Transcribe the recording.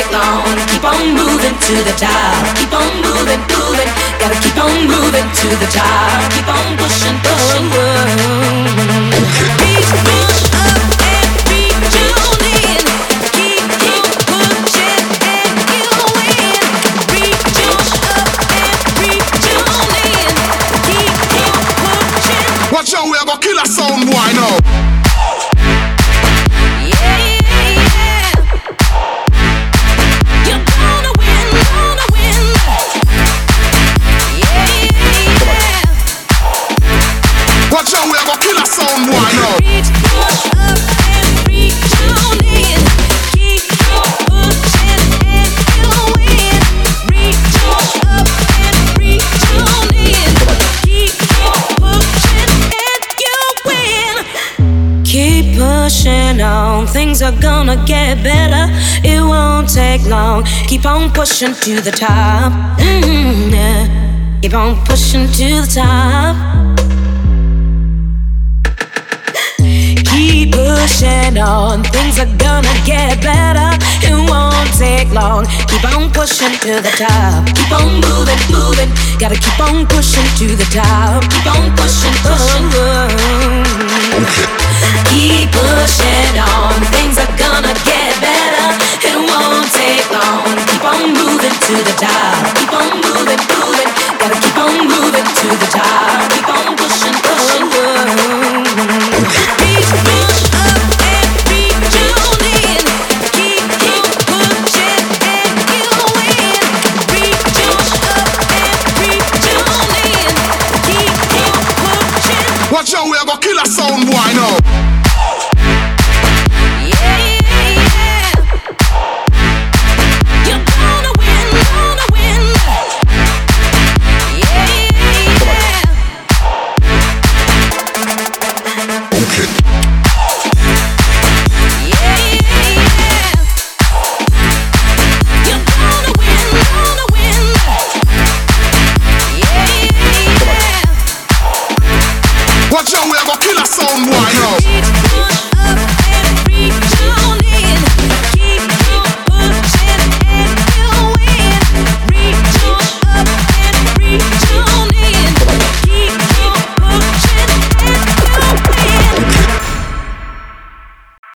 take long. Keep on moving to the top. Keep on moving, moving. Gotta keep on moving to the top. Keep on pushing, pushing. Reach up and reach on in. Keep pushing and you'll win. Reach up and reach on in. Keep pushing. Watch out, we are gonna kill a sound boy now. Watch out, we are gonna kill a sound boy now. Reach up and reach on in. Keep pushing and you'll win. Reach up and reach on in. Keep pushing and you'll win. Keep pushing on, things are gonna get better. It won't take long. Keep on pushing to the top. Yeah. Keep on pushing to the top. Keep pushing on, things are gonna get better. It won't take long. Keep on pushing to the top. Keep on moving, moving. Gotta keep on pushing to the top. Keep on pushing, pushing. Okay. Keep pushing on, things are gonna get